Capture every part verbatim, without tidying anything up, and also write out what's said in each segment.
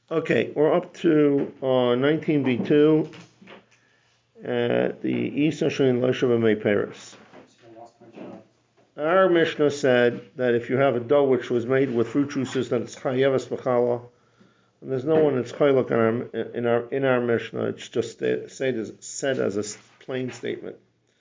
Okay, we're up to uh, nineteen b two at the Isa Shalin Loshav May Paris. Our Mishnah said that if you have a dough which was made with fruit juices, that it's chayevas b'chala, and there's no one that's chayluk in our in our in our Mishnah. It's just said as said as a plain statement.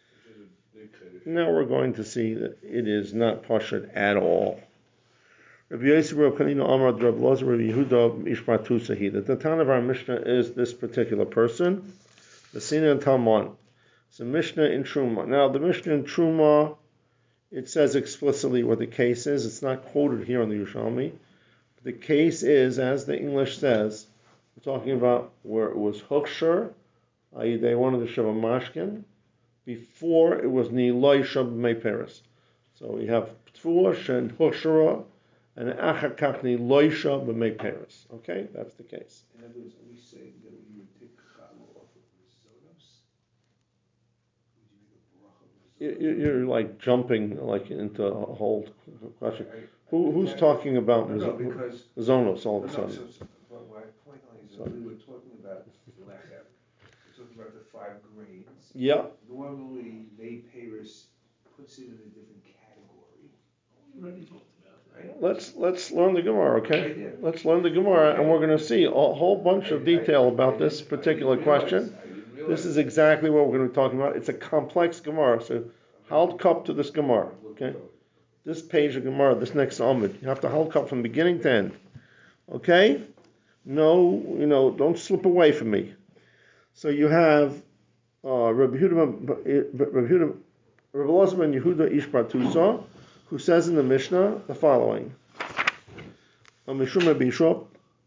Now we're going to see that it is not pashut at all. Rabbi Yosef Rabbi Kanina Amar Rabbi Lozer Rabbi Yehuda Ishmat Tusahi. That the town of our Mishnah is this particular person, the Sina and Talmon. It's a Mishnah in Truma. Now the Mishnah in Truma, it says explicitly what the case is. It's not quoted here in the Yerushalmi. The case is, as the English says, we're talking about where it was Huksher, that is, they wanted to shove a mashkin, before it was Niloi Shab Mei Peres. So we have Tfuash and Hushara, and Achar Kakni Loisha B'mei Peres. Okay, that's the case. In other words, are we saying that when you would take challah off of rizonos, would you make a bracha of rizonos? You're like jumping like into a whole question. I, I, Who, who's talking about no, no, because, rizonos all of a no, sudden? So, so, well, my point is that we were talking about lechem. We're talking about the five grains. Yeah. Normally, May Paris puts it in a different category. We already talked about it, right? Let's let's learn the Gemara, okay? Right, yeah. Let's learn the Gemara, Okay. And we're going to see a whole bunch of detail I, I, about I this particular question. Realize, this is exactly what we're going to be talking about. It's a complex Gemara, so hold cup to this Gemara, okay? This page of Gemara, this next Amud, you have to hold cup from beginning to end, okay? No, you know, don't slip away from me. So you have uh, Rabbi Yehuda, Rabbi Yehuda, Rabbi Elazar ben Yehuda Ish Bar Tusa, who says in the Mishnah the following. Mishum Bishop,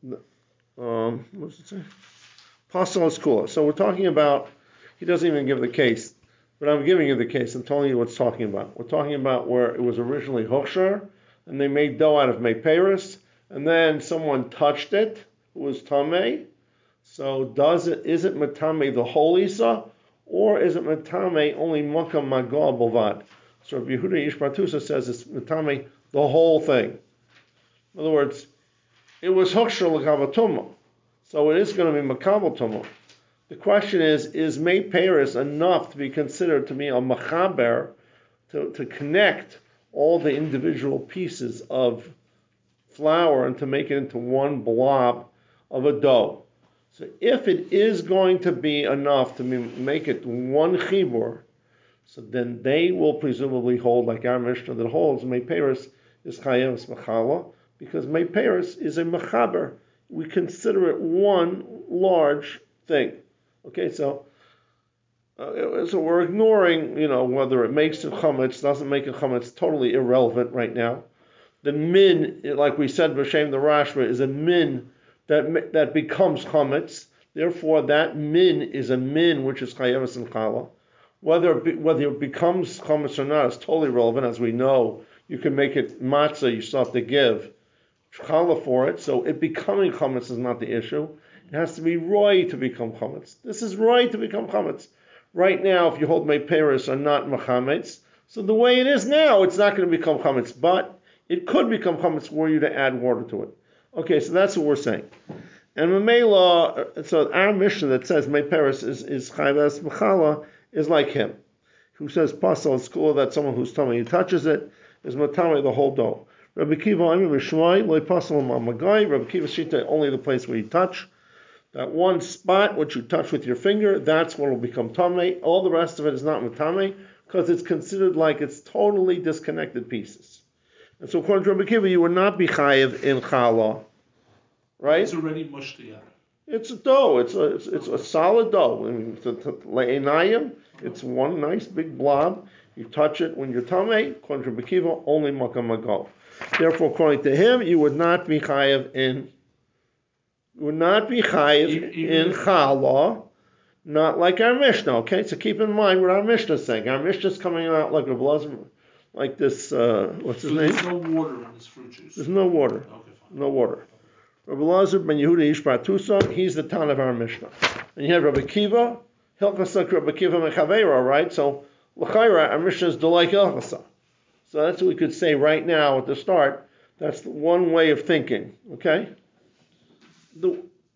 um, what does it say? Pasal Eskula. So we're talking about, he doesn't even give the case, but I'm giving you the case. I'm telling you what it's talking about. We're talking about where it was originally Hochshar, and they made dough out of May Paris, and then someone touched it, it was Tameh. So does it, is it Matame the whole Isa, or is it Matame only Makam Magal Bovad? So Rabbi Yehuda Ish Bar Tusa says it's Matame the whole thing. In other words, it was Hochshar L'Kavatuma, so it is going to be Makabal Tumah. The question is, is May Paris enough to be considered to be a Machaber, to, to connect all the individual pieces of flour and to make it into one blob of a dough? So if it is going to be enough to make it one chibur, so then they will presumably hold, like our Mishnah that holds, May Paris is Chayevs Machala, because May Paris is a Machaber. We consider it one large thing. Okay, so uh, so we're ignoring, you know, whether it makes it chametz, doesn't make it chametz, totally irrelevant right now. The min, like we said, B'Shem the Rashba, is a min that that becomes chametz. Therefore, that min is a min which is chayevus and chala. Whether it be, whether it becomes chametz or not is totally irrelevant. As we know, you can make it matzah, you still have to give challah for it. So it becoming chametz is not the issue. It has to be roy to become chametz. This is roy to become chametz. Right now, if you hold May Paris are not machametz, so the way it is now, it's not going to become chametz, but it could become chametz were you to add water to it. Okay, so that's what we're saying. And Mamela, so our Mishnah that says May Paris is is chayvas machala is like him, who says pasal school that someone who's tummy he touches it is matame the whole dough. Rabbi Kiva Ami Rishmai loy pasal mamagai. Rabbi Kiva shita only the place where you touch. That one spot which you touch with your finger, that's what will become tamei. All the rest of it is not matame because it's considered like it's totally disconnected pieces. And so according to Rabbi Kiva, you would not be chayiv in challah, right? It's already mushtiyah. It's a dough. It's a it's, it's a solid dough. I mean, le'enayim, it's one nice big blob. You touch it when you're tamei. According to Rabbi Kiva, only makam magal. Therefore, according to him, you would not be chayiv in. Would not be chayiv in challah, not like our Mishnah. Okay, so keep in mind what our Mishnah is saying. Our Mishnah is coming out like a blazim, like this. Uh, what's his so name? There's no water in this fruit juice. There's no water. Okay, fine. No water. Rabbi Elazar ben Yehuda Ish Bar Tusa, he's the town of our Mishnah, and you have Rabbi Kiva, Hilchasa Rabbi Kiva Mechavera, right? So l'chayra, our Mishnah is Delay Hilchasa. So that's what we could say right now at the start. That's one way of thinking. Okay. The,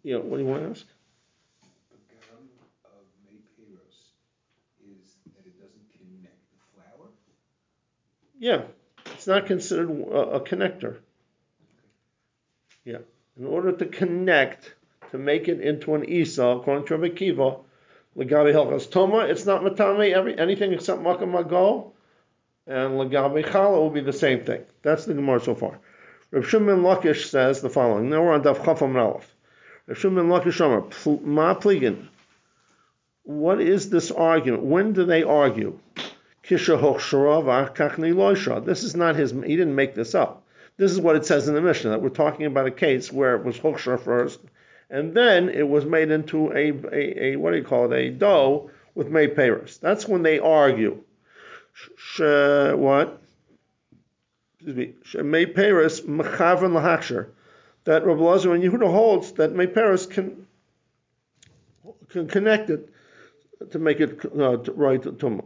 Yeah, what do you want to ask? The garam of Mayperos is that it doesn't connect the flour? Yeah, it's not considered a, a connector. Yeah, in order to connect, to make it into an Isa, according to Rabbi Kiva, Lagabi Hilchas Toma, it's not Matame, every, anything except Makam Mago, and Lagabi Chala will be the same thing. That's the Gemara so far. Reb Shimon Lakish says the following. Now we're on Daf Chafam Aleph. Reb Shimon Lakish Amar, Ma Pligin. What is this argument? When do they argue? Kisha Hochshara V'Kachni Loisha. This is not his, he didn't make this up. This is what it says in the Mishnah, that we're talking about a case where it was Hochshara first, and then it was made into a, a, a what do you call it, a dough with May Paris. That's when they argue. Sh, what? Excuse me. Sh, May Paris Mechavan Lahachshar. That Rabbi Lazar and Yehuda holds that May Paris can can connect it to make it uh, to, right to Tumah.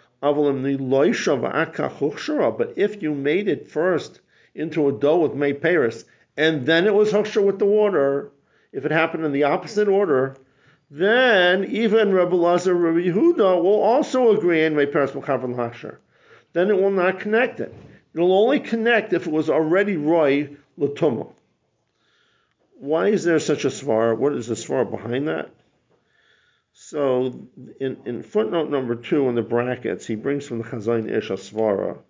But if you made it first into a dough with May Paris, and then it was Hochshar with the water, if it happened in the opposite order, then even Rabbi Lazar and Rabbi Yehuda will also agree in May Paris Mechavan Lahachshar. Then it will not connect it. It will only connect if it was already Roy L'Tumah. Why is there such a svara? What is the svara behind that? So in, in footnote number two in the brackets, he brings from the Chazon Ish a svara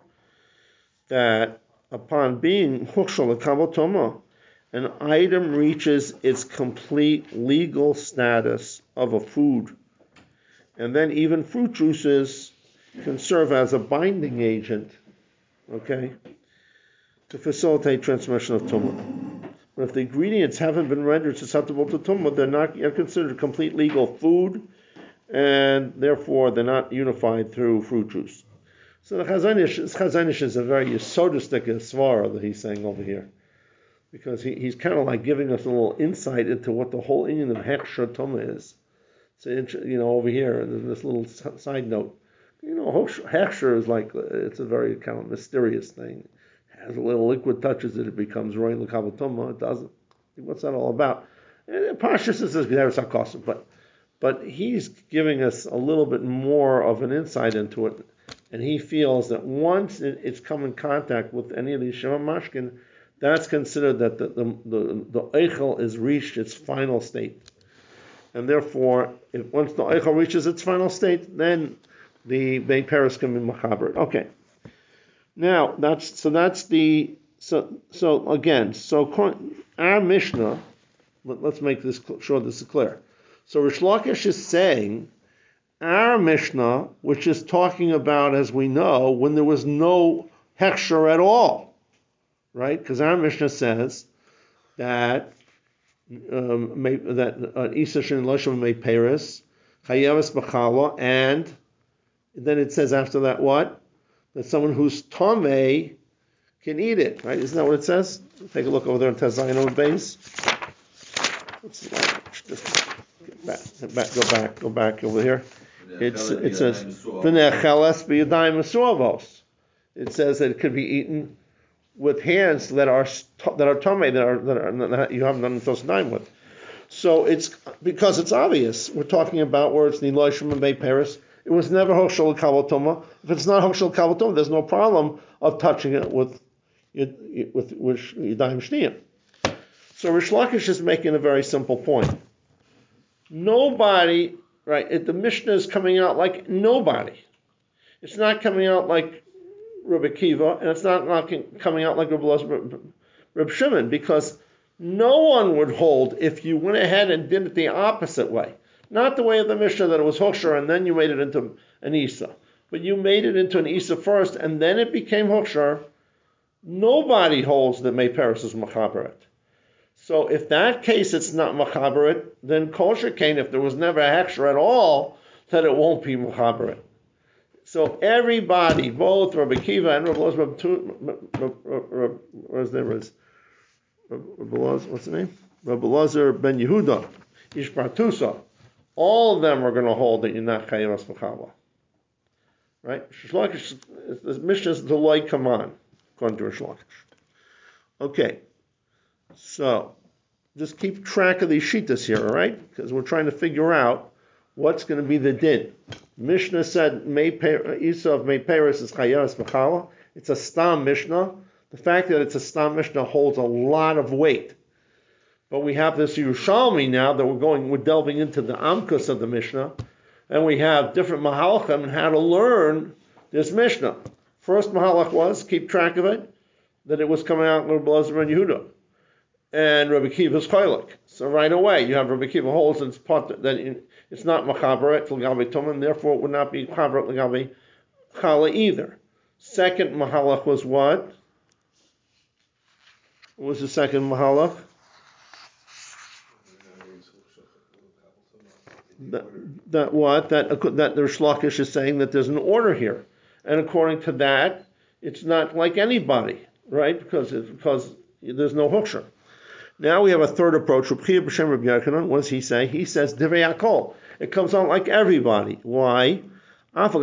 that upon being Hochshar L'Kabel Tumah, an item reaches its complete legal status of a food. And then even fruit juices can serve as a binding agent, okay, to facilitate transmission of Tumah. But if the ingredients haven't been rendered susceptible to Tumah, they're not yet considered complete legal food, and therefore they're not unified through fruit juice. So the Chazon Ish, Chazon Ish is a very yesodistic svara that he's saying over here, because he, he's kind of like giving us a little insight into what the whole Indian of Hechshar Tumah is. So, you know, over here, this little side note, you know, Hechshar is like, it's a very kind of mysterious thing. As a little liquid touches it, it becomes Roy L'Kabel Tumah. It doesn't. What's that all about? And Pashas is Gzeres HaKosim, but but he's giving us a little bit more of an insight into it, and he feels that once it, it's come in contact with any of these Shema Mashkin, that's considered that the the the, the Eichel is reached its final state, and therefore, if once the Eichel reaches its final state, then the Beit Paris can be Machaber. Okay. Now that's so that's the so so again so our Mishnah. Let, let's make this sure this is clear. So Rish Lakish is saying our Mishnah, which is talking about, as we know, when there was no hechsher at all, right? Because our Mishnah says that um, that Isa Shin Loshem May Paris Chayeves B'Chala, and then it says after that what? That someone who's Tomei can eat it, right? Isn't that what it says? Take a look over there in Tezayin base. Let's see. Just get back, back, go back, go back over here. It's, it says, it says that it could be eaten with hands that are that are Tomei, that are that, are, that you have nothing to nine with. So it's because it's obvious. We're talking about where it's Niloy Shema Bay Paris. It was never Hochshar L'Kabel Tumah. If it's not Hochshar L'Kabel Tumah, there's no problem of touching it with with with Yadayim Shniyim. So Rish Lakish is making a very simple point. Nobody, right? The Mishnah is coming out like nobody. It's not coming out like Rabbi Kiva, and it's not, not coming out like Rabbi, Rabbi Shimon, because no one would hold if you went ahead and did it the opposite way. Not the way of the Mishnah that it was Hochshar and then you made it into an Isa. But you made it into an Isa first and then it became Hochshar. Nobody holds that May Paris is Machaberet. So if that case it's not Machaberet, then Kol Shekain, if there was never a Hechshar at all, then it won't be Machaberet. So everybody, both Rabbi Kiva and Rabbi Lazar, what's the name? What's the name? Rabbi Lazar ben Yehuda, Ishpartusa. All of them are going to hold that you're not Chayyim Asmachala. Right? Shlakish, the Mishnah is the light come on, according to Rish Lakish. Okay. So, just keep track of these shitas here, all right? Because we're trying to figure out what's going to be the din. Mishnah said Isa of May Paris is Chayeres Mechala. It's a Stam Mishnah. The fact that it's a Stam Mishnah holds a lot of weight. But we have this Yerushalmi now that we're going, we're delving into the Amkus of the Mishnah, and we have different Mahalachim and how to learn this Mishnah. First Mahalach was, keep track of it, that it was coming out with Rabbi Elazar and Yehuda. And Rabbi Kiva's Chaylik. So right away, you have Rabbi Kiva holds it's part that it's not Machabaret L'Gabe Tumah, and therefore it would not be Machabaret L'Gabe Chala either. Second Mahalach was what? What was the second Mahalach? That, that what? That, that the Rish Lakish is saying that there's an order here. And according to that, it's not like anybody, right? Because it's, because there's no Huksha. Now we have a third approach. What does he say? He says, Divrei Akol. It comes out like everybody. Why? Even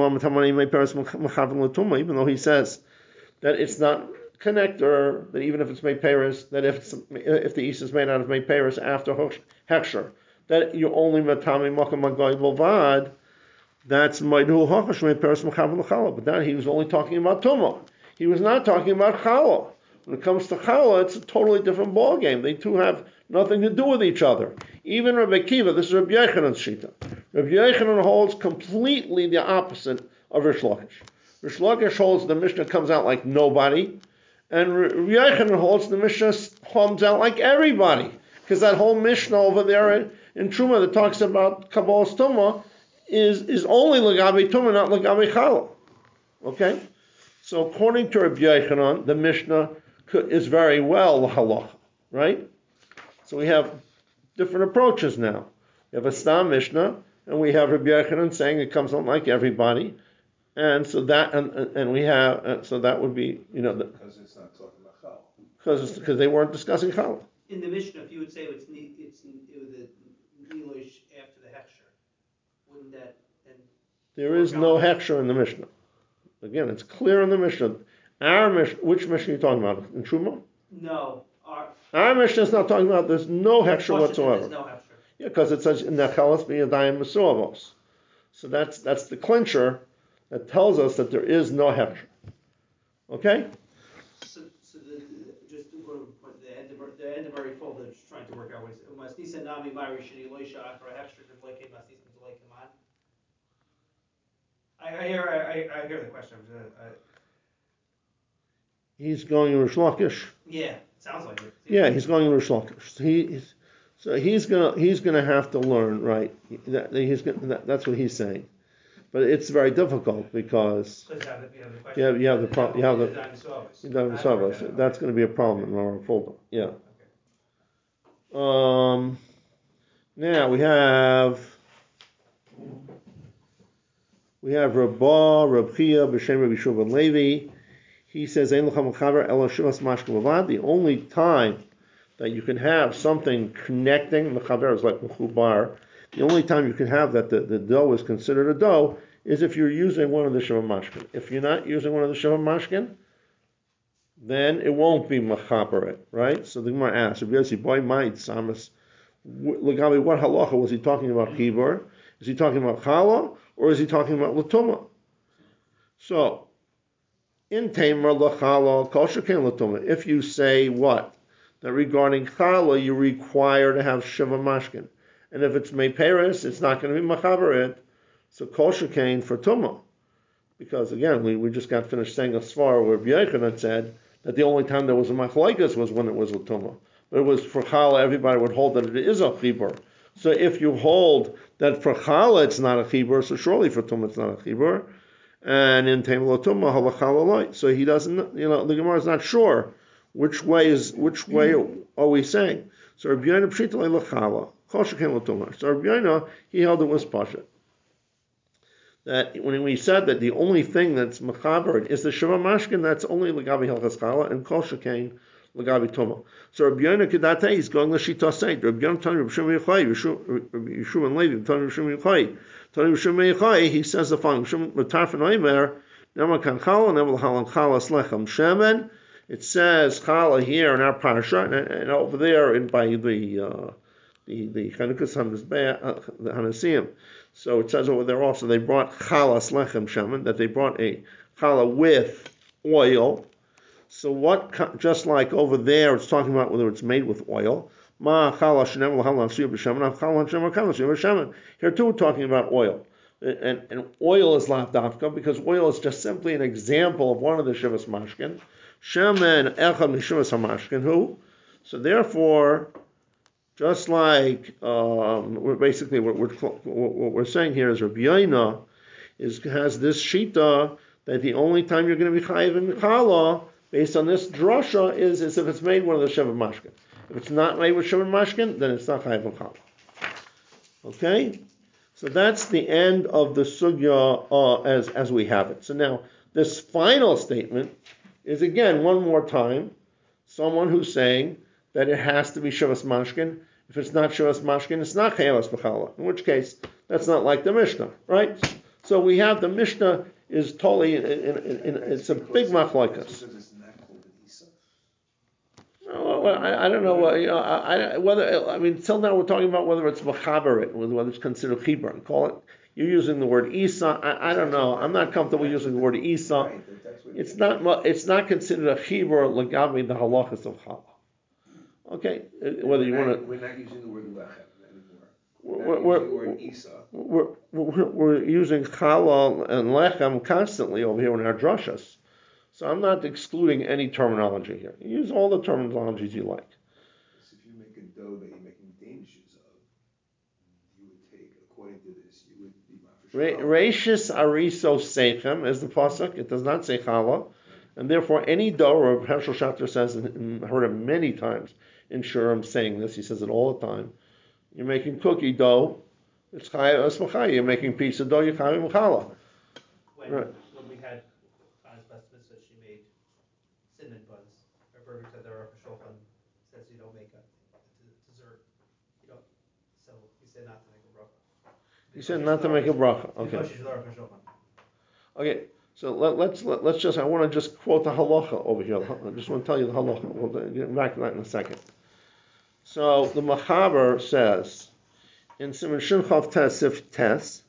though he says that it's not connector, that even if it's made Paris, that if it's, if the East is made out of made Paris after Heksher, that you only matami makam magoy bovad, that's Maidu Hachash made Paris Machav L'Chala. But that he was only talking about Tumah. He was not talking about Chala. When it comes to Chala, it's a totally different ballgame. They two have nothing to do with each other. Even Rabbi Kiva, this is Rabbi Yechanan's Shita. Rabbi Yechanan holds completely the opposite of Rish Lakish. Rish Lakish holds the Mishnah comes out like nobody, and Rabbi Yechanan holds the Mishnah comes out like everybody. Because that whole Mishnah over there in, in Truma that talks about Kabbalah's Tumah is, is only L'Gabe Tumah, not L'Gabe Chala. Okay? So according to Rabbi Yechanan, the Mishnah is very well halacha, right? So we have different approaches now. We have a Stam Mishnah, and we have Rabbi Yechanan saying it comes out like everybody, and so that and and we have uh, so that would be you know because it's not talking about Chal. Because because they weren't discussing Chal. In the Mishnah, if you would say it's it's it was the Elish after the Heksher, wouldn't that then? There is no Heksher in the Mishnah. Again, it's clear in the Mishnah. Our Mishnah, which Mishnah are you talking about? In Truma? No. Our, Our Mishnah is not talking about, there's no Heksher whatsoever. There's no Heksher. Yeah, because it says, Nechelas b'yadayim mesuavos. So that's that's the clincher that tells us that there is no Heksher. Okay? So, so the, just to go to the end of the end of our folder, just trying to work out what it is. Masnisa nami mari sheni loisha after Heksher devlekim masnisa devlekim on. I, I hear I, I hear the question. Uh, I, He's going to Rish Lakish. Yeah, it sounds like it. Yeah, he's going to Rish Lakish. He, he's, so he's gonna he's gonna have to learn, right? That, he's gonna, that, that's what he's saying, but it's very difficult because you have the, you have the question. You have, you have the problem. You have the the the That's going to be a problem in our folder. Yeah. Okay. Um. Now we have we have Rabbah, Rab Chia, B'Shem Rabbi Shua ben Levi. He says, the only time that you can have something connecting, mechaber is like mechubar, the only time you can have that the, the dough is considered a dough is if you're using one of the Sheva Mashkin. If you're not using one of the Sheva Mashkin, then it won't be mechaber, right? So the Gemara asks, if Yossi boy might samas, what halacha was he talking about? Chibur? Is he talking about chala or is he talking about latuma? So in Tamer Lachala, Kol Sheken Latuma. If you say what? That regarding Chala, you require to have Shiva Mashkin. And if it's Mei Peres, it's not going to be Machabaret. So Kol Sheken for Tuma. Because again, we, we just got finished saying a Svar where B'Yechan had said that the only time there was a Machlaikas was when it was Latuma. But it was for Chala, everybody would hold that it is a Chibur. So if you hold that for Chala it's not a Chibur, so surely for Tuma it's not a Chibur. And in Taimalotumah halachalaloy. So he doesn't, you know, the Gemara is not sure which way is which way are we saying. So Rabbi Yoina pshitalei lachala, kol sheken latumah. So Rabbi Yoina, he held it was pasha. That when we said that the only thing that's mechabered is the Sheva Mashkin, that's only Lagabi Hilchas Chala and Kol Shekain Lagabi Tuma. So Rabbi Yoina Kedate is going Lashita Saint. Rabbi Yoina Tani Rabbi Shimon Yochai, Yeshua and Levi, Tani Rabbi Shimon Yochai. Tani Rabbi Shimon Yochai, he says the following: Matarfin Oimer, Nema Kan Chala, Nema L'Halan Chala Slechem Shemen, It says challah here in our parsha, and, and over there in by the uh, the the Chanukas Hamizbeach, the Hanasiim. So it says over there also they brought chalas lechem shaman, that they brought a challah with oil. So what? Just like over there, it's talking about whether it's made with oil. Ma challah shenem l'halan suya b'shaman, challah shenem l'halan suya b'shaman. Here too, we're talking about oil. And, and oil is lavdafka because oil is just simply an example of one of the shivas mashkin. Shemen echad mishivas hamashkin who. So therefore, just like um, we're basically what we're, what we're saying here is Rabbi Yoina is has this shita that the only time you're going to be chayiv in challah based on this drasha is, is if it's made one of the shivas mashkin. If it's not made with shivas mashkin, then it's not chayiv in challah. Okay. So that's the end of the sugya uh, as, as we have it. So now, this final statement is again, one more time, someone who's saying that it has to be Shivas Mashkin. If it's not Shivas Mashkin, it's not Chayalas B'chala. In which case, that's not like the Mishnah, right? So we have the Mishnah is totally, in, in, in, in, it's a big machlokes. Well, I, I don't know what, you know, I, I, whether, I mean, till now we're talking about whether it's mechaberit, whether it's considered chibur. Call it, you're using the word isa. I, I don't know. I'm not comfortable using the word isa. It's not, it's not considered a chibur legabi the halachas of challah. Okay, whether you want to. We're not using the word lechem anymore. We're, we're, we're, word isa. We're, we're, we're using challah and lechem constantly over here in our drashas. So I'm not excluding any terminology here. You use all the terminologies you like. So if you make a dough that you're making dangers of, you would take, according to this, you would be mafresh. Reishis ariso seichem is the pasuk. It does not say challah, and therefore any dough, or Hershel Schachter says, and heard it many times in Shurim saying this. He says it all the time. You're making cookie dough. It's chayav esmachai. You're making pizza dough. You're chayav challah. Right. When we had cinnamon buns. Our burger said they're a shulchan, says you don't make a, a dessert. You don't. So he said not to make a bracha. He said not to make a bracha. Okay. Okay. So let, let's let, let's just. I want to just quote the halacha over here. I just want to tell you the halacha. We'll get back to that in a second. So the Machaber says in Siman Shin Chav Tes Sif Tes,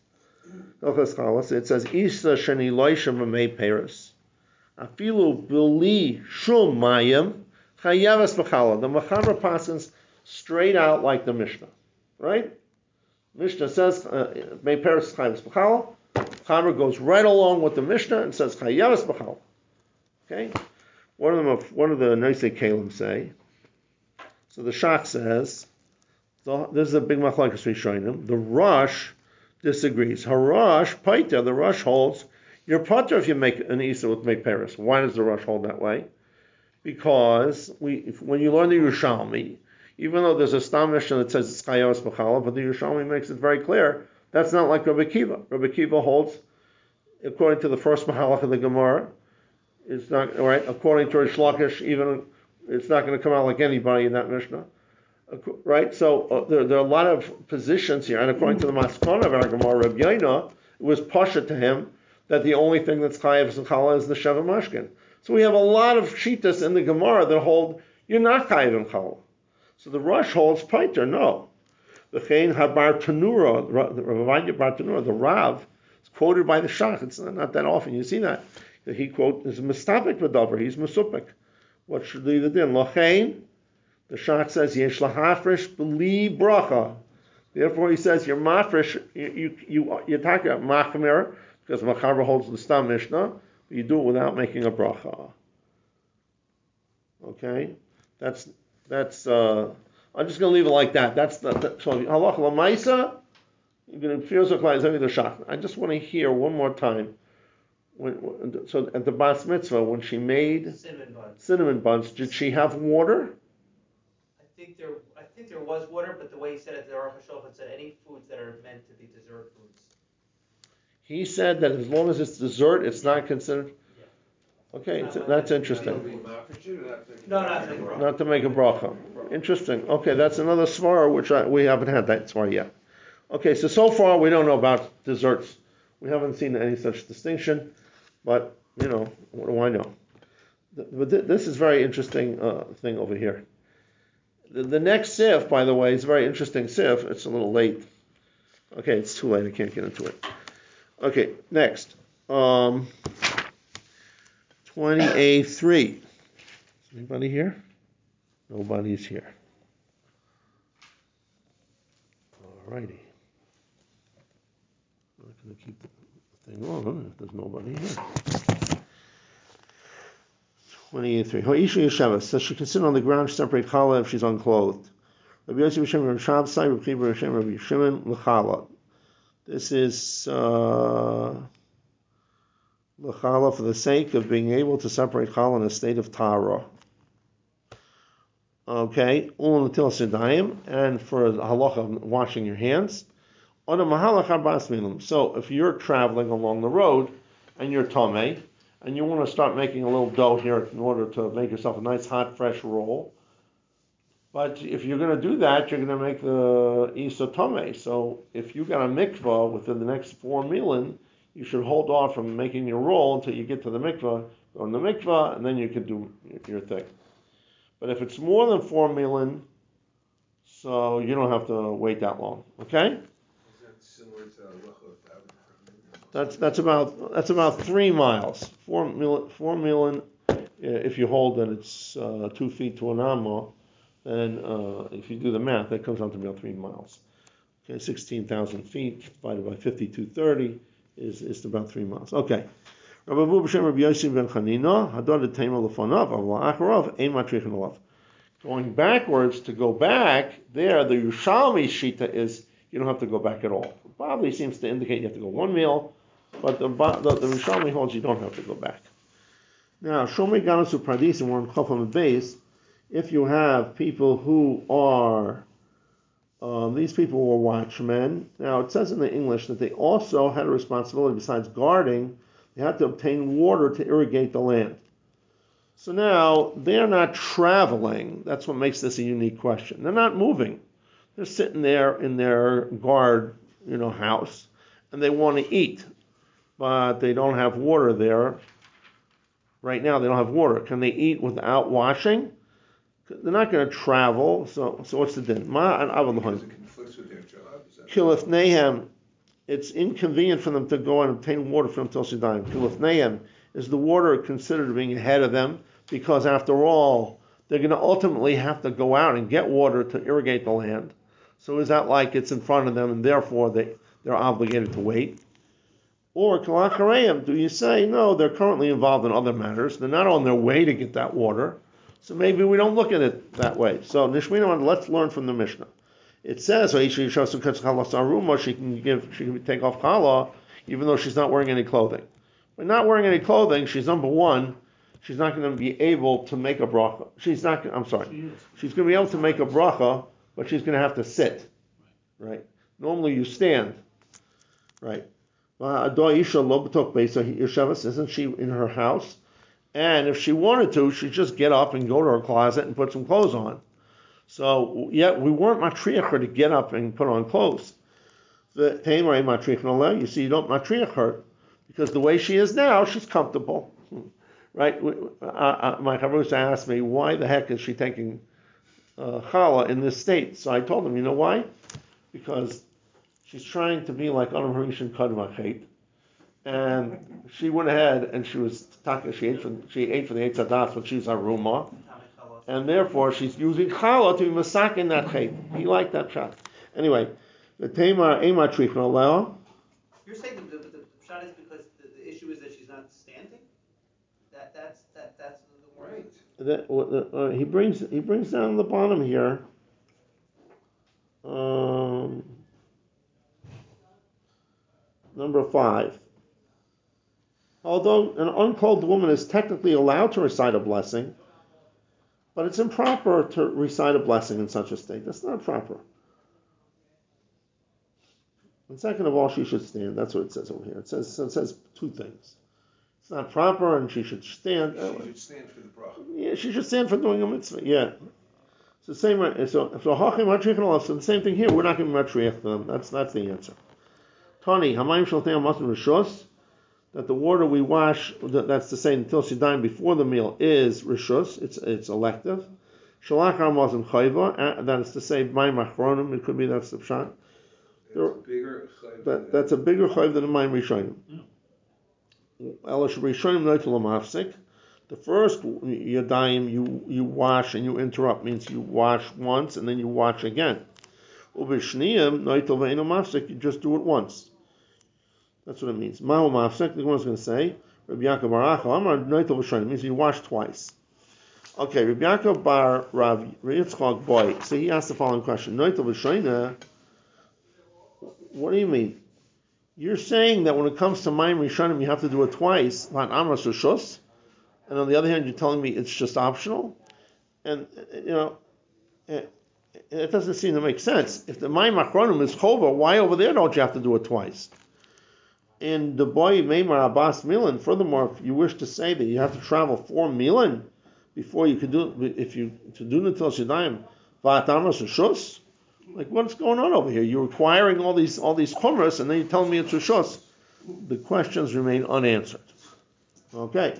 it says Isa Sheni Loisha Mamei Peres. Afilu bili shum mayim chayavas b'chala. The Machaber passes straight out like the Mishnah, right? Mishnah says may peres chayavas b'chala. Machaber goes right along with the Mishnah and says chayavas b'chala. Okay, one of them, one of the Noisei Kalim say. So the Shach says, the, this is a big machlokes rishonim. The Rosh disagrees. Harash Paita, the Rosh holds. You're potter if you make an Isa with make Paris. Why does the Rosh hold that way? Because we, if, when you learn the Yerushalmi, even though there's a Stam Mishnah that says it's Chayavas B'chala, but the Yerushalmi makes it very clear that's not like Rabbi Kiva. Rabbi Kiva holds, according to the first Mahalach of the Gemara, it's not right. According to Rish Lakish, even it's not going to come out like anybody in that Mishnah, right? So uh, there, there are a lot of positions here, and according to the Maskon of our Gemara, Rabbi Yaina, it was pasha to him that the only thing that's chayav and challah is the sheva mashkin. So we have a lot of shitas in the Gemara that hold you're not chayav and challah. So the Rosh holds paiter, no. The Chein Habar Tanura, the Ravanya Bar Tanura, the Rav, is quoted by the Shach. It's not that often you see that. He quote is mistapik v'davar. He's mesupik. What should be the din? Lachein, the Shach says yesh lahafresh b'li bracha. Therefore, he says you're mafresh. You you you you're talking about machmer. Because Machaber holds the Stam Mishnah, you do it without making a bracha. Okay, that's that's. Uh, I'm just going to leave it like that. That's the, the so halach lamaisa. You're going to feel so close the shach. I just want to hear one more time. When, when, so at the Bas Mitzvah, when she made cinnamon buns, cinnamon buns, did she have water? I think there, I think there was water, but the way he said it, the Aruch HaShulchan said any foods that are meant to be dessert foods. He said that as long as it's dessert, it's not considered. Yeah. Okay, it's, that's interesting. No, not to make a bracha. Not to make a bracha. Interesting. Okay, that's another svara which I, we haven't had that svara yet. Okay, so so far we don't know about desserts. We haven't seen any such distinction, but you know, what do I know? but th- this is very interesting uh, thing over here. The, the next sif, by the way, is a very interesting sif. It's a little late. Okay, it's too late. I can't get into it. Okay, next. Um, twenty-A three. Anybody here? Nobody's here. Alrighty. I'm not going to keep the thing on if there's nobody here. twenty-A three. Ha'isha Yesheva says she can sit on the ground, separate challah if she's unclothed. Rabbi Yossi B'Shem Rabbi Shabsai, Rabbi Kiva B'Shem Rabbi Shimon l'challah. This is uh, l'challah for the sake of being able to separate challah in a state of tara. Okay, ul until sedayim, and for the halacha of washing your hands. On a mahalach arbas milim. So if you're traveling along the road and you're tameh, and you want to start making a little dough here in order to make yourself a nice hot fresh roll. But if you're going to do that, you're going to make the isa tameh. So if you got a mikvah within the next four milin, you should hold off from making your roll until you get to the mikvah, go in the mikvah, and then you can do your thing. But if it's more than four milin, so you don't have to wait that long. Okay? Is that similar to Lachot? That's that's about that's about three miles. Four mil four milin. If you hold that it's uh, two feet to an amma, then uh, if you do the math, that comes out to about three miles. Okay, sixteen thousand feet divided by fifty-two thirty is is about three miles. Okay. Rabbi Abu B'Shem Rabbi Yossi ben Chanina hadad etema lefanav avla acharav ein matrichin alav. Going backwards to go back there, the Yerushalmi shita is you don't have to go back at all. Bavli seems to indicate you have to go one mil, but the the, the Yerushalmi holds you don't have to go back. Now, Shomei Ganasu Pradis, and we're on Chofam base. If you have people who are um, these people were watchmen. Now it says in the English that they also had a responsibility besides guarding. They had to obtain water to irrigate the land. So now they're not traveling. That's what makes this a unique question. They're not moving. They're sitting there in their guard, you know, house, and they want to eat, but they don't have water there. Right now, they don't have water. Can they eat without washing? They're not going to travel. So, so what's the din? Ma and Because it conflicts with their job. Kilif Nehem. It's inconvenient for them to go and obtain water from Tel Shidayim. Kilif Nehem is the water considered being ahead of them, because after all, they're going to ultimately have to go out and get water to irrigate the land. So is that like it's in front of them and therefore they, they're obligated to wait? Or Kalacharayim, do you say, no, they're currently involved in other matters. They're not on their way to get that water. So maybe we don't look at it that way. So Nishmina, let's learn from the Mishnah. It says, she can give, she can take off challah even though she's not wearing any clothing. By not wearing any clothing, she's number one, she's not going to be able to make a bracha. She's not, I'm sorry, She is. she's going to be able to make a bracha, but she's going to have to sit, right? Normally you stand, right? Isn't she in her house? And if she wanted to, she'd just get up and go to her closet and put some clothes on. So, yet we weren't matriach her to get up and put on clothes. The Taimar matriach, you see, you don't matriach her, because the way she is now, she's comfortable. Right? Uh, uh, my Chavrusa asked me, why the heck is she taking uh, challah in this state? So I told him, you know why? Because she's trying to be like Adam Harishon Kadmachet. And she went ahead and she was talking, she ate for, she ate for the Eitz Hadas when she was Aruma. And therefore, she's using challah to be masak in that chayt. He liked that shot. Anyway, the Tamar Ema Trichna Leo. You're saying the, the, the shot is because the, the issue is that she's not standing? That that's that that's the word. Right. That, uh, he brings he brings down the bottom here. Um, number five. Although an unclothed woman is technically allowed to recite a blessing, but it's improper to recite a blessing in such a state. That's not proper. And second of all, she should stand. That's what it says over here. It says it says two things. It's not proper, and she should stand. She should stand for the bracha. Yeah, she should stand for doing a mitzvah. Yeah. So same. So so hachim matriach. So the same thing here. We're not going to matriach them. That's that's the answer. Tani hamayim shaltei amasnu rishos. that the water we wash, that's to say, until Sidayim before the meal, is Rishus, it's it's elective. Shalach Ramazim Chayva, that is to say, Mayim Achronim, it could be that's the Pshat. That's bigger that, that's a bigger Chayv than a Mayim Rishonim. Elish Rishonim Noitul Mafsik. The first Yadayim you, you wash and you interrupt, means you wash once and then you wash again. Ubishniyim Noitul Ve'inu Mafsik, you just do it once. That's what it means. Mahu Mafsik, the one's going to say, Rabbi Yaakov Bar Acha, Amar Noitul V'Shonim, means you wash twice. Okay, Rabbi Yaakov Bar Rav Yitzchak Boy, so he asked the following question. Noitul V'Shonim, what do you mean? You're saying that when it comes to Mayim Rishonim, you have to do it twice, Van Amras Rishus, and on the other hand, you're telling me it's just optional? And, you know, it, it doesn't seem to make sense. If the Mayim Achronim is Chova, why over there don't you have to do it twice? In the Boy Meimar Abbas Milan, furthermore, if you wish to say that you have to travel four Milan before you could do, if you, to do Natil Shidayim, Vat Amras Rishus, like, what's going on over here? You're requiring all these all these chumras, and then you're telling me it's rishos. The questions remain unanswered. Okay.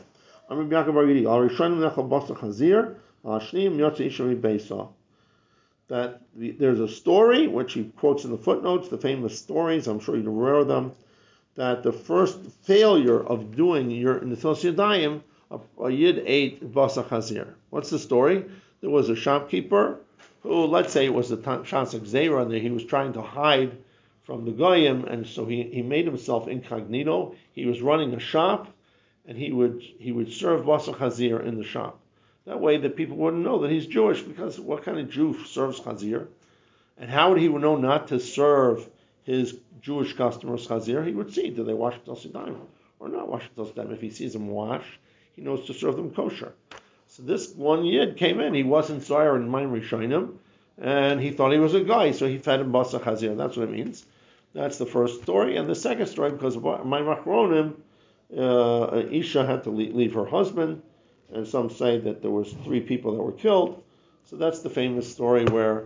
That the, there's a story, which he quotes in the footnotes, the famous stories, I'm sure you're aware of them, that the first failure of doing your Netilas Yadayim, a, a Yid ate basa chazir. What's the story? There was a shopkeeper who, let's say it was the Shasak Zera, and he was trying to hide from the Goyim, and so he, he made himself incognito. He was running a shop, and he would he would serve Basar Chazir in the shop. That way the people wouldn't know that he's Jewish, because what kind of Jew serves Chazir? And how would he know not to serve his Jewish customers Chazir? He would see, do they wash Tel Sidayim or not wash Tel Sidayim? If he sees them wash, he knows to serve them kosher. So this one Yid came in, he wasn't Zohar in Mayim Rishonim, and he thought he was a guy, so he fed him Basar Chazir. That's what it means. That's the first story. And the second story, because of Mayim Achronim, uh, Isha had to leave, leave her husband, and some say that there was three people that were killed. So that's the famous story where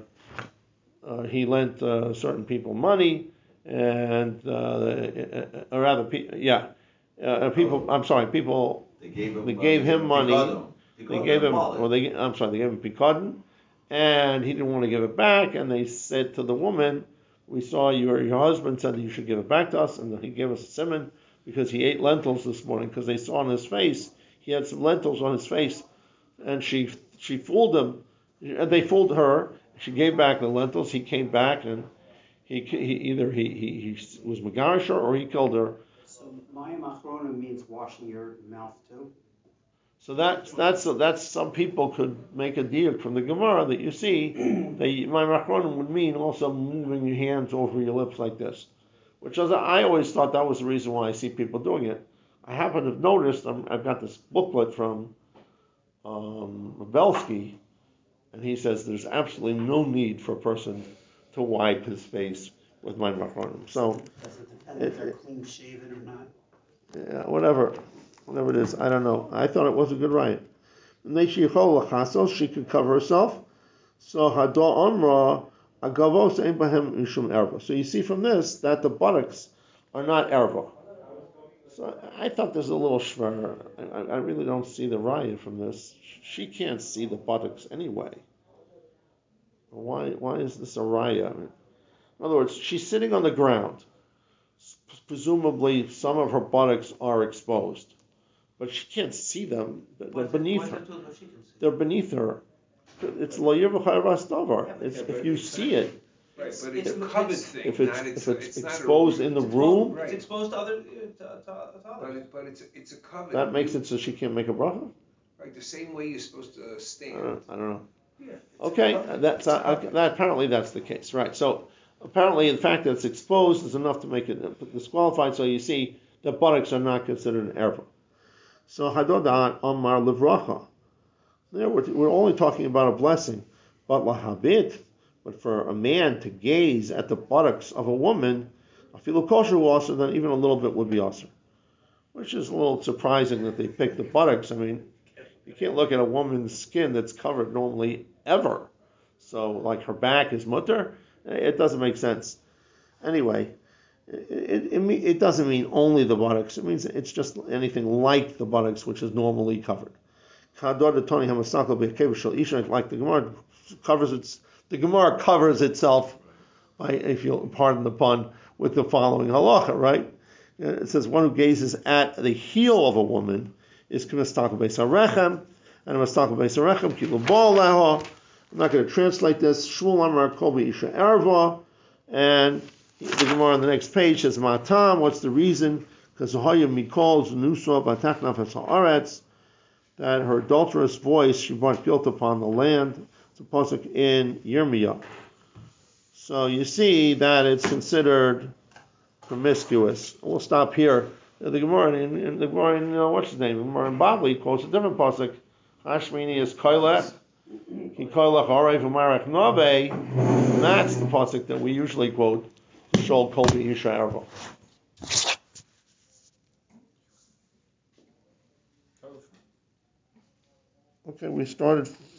uh, he lent uh, certain people money, and, uh, or rather, yeah, uh, people, I'm sorry, people, they gave him, they gave him money. Picado. They gave him, or they, I'm sorry, they gave him Pikadon, and he didn't want to give it back, and they said to the woman, we saw your your husband said that you should give it back to us, and he gave us a simon because he ate lentils this morning, because they saw on his face, he had some lentils on his face, and she she fooled him, and they fooled her, she gave back the lentils, he came back, and he, he either he, he, he was Megarish her, or he killed her. So Mayim Achronim means washing your mouth too? So that's that's that's some people could make a deal from the Gemara that you see that my Machronim would mean also moving your hands over your lips like this, which is, I always thought that was the reason why I see people doing it. I happen to have noticed, I'm, I've got this booklet from um, Belsky, and he says there's absolutely no need for a person to wipe his face with my Machronim. So does it depend if they're clean shaven or not? Yeah, whatever. Whatever it is, I don't know. I thought it was a good right. She could cover herself. So Hado Amra Agavos Ein Bahem Mishum Erva. So you see from this that the buttocks are not Erva. So I thought there's a little shver. I, I really don't see the raya from this. She can't see the buttocks anyway. Why? Why is this a raya? I mean, in other words, she's sitting on the ground. Presumably, some of her buttocks are exposed. But she can't see them. They're beneath her. They're beneath her. It's lo yirvachar davar. It's if you see it. Right, but it's a covered thing. If it's not if it's, it's, it's exposed not a, in the It's room, Right. It's exposed to other, to, to, to others. But, it, but it's it's a covered. that makes it so she can't make a bracha. Right, the same way you're supposed to stand. I don't, I don't know. Yeah, it's Okay, covered. that's uh, that. Apparently, that's the case, right? So apparently, the fact that it's exposed is enough to make it disqualified. So you see, the buttocks are not considered an erva. So Hadodan Amar Livracha. There we're, we're only talking about a blessing, but lahabit, but for a man to gaze at the buttocks of a woman, I feel kosher also, then even a little bit would be awesome. Which is a little surprising that they picked the buttocks. I mean, you can't look at a woman's skin that's covered normally ever. So like her back is mutter, it doesn't make sense. Anyway, It, it, it, mean, it doesn't mean only the buttocks. It means it's just anything like the buttocks, which is normally covered. Like the Gemara covers its, the Gemara covers itself by, if you'll pardon the pun, with the following halacha, right? It says one who gazes at the heel of a woman is k'mistakol beis harechem, and mistakol beis harechem ki l'bal leha. I'm not going to translate this. Shmuel Amar Kol B'Isha Erva, and the Gemara on the next page says Matam. What's the reason? Because Zahayim Mikol Znusa Batachnaf Haaretz, that her adulterous voice she brought guilt upon the land. It's a pasuk in Yirmiyah. So you see that it's considered promiscuous. We'll stop here. The Gemara in, in the Gemara in, you know, what's his name? The Gemara in Babli quotes a different pasuk. Hashmini is Koilech. Ki Koilech Arei V'Marech Nabe. And that's the pasuk that we usually quote. Shol Kol B'Isha Erva. Okay, we started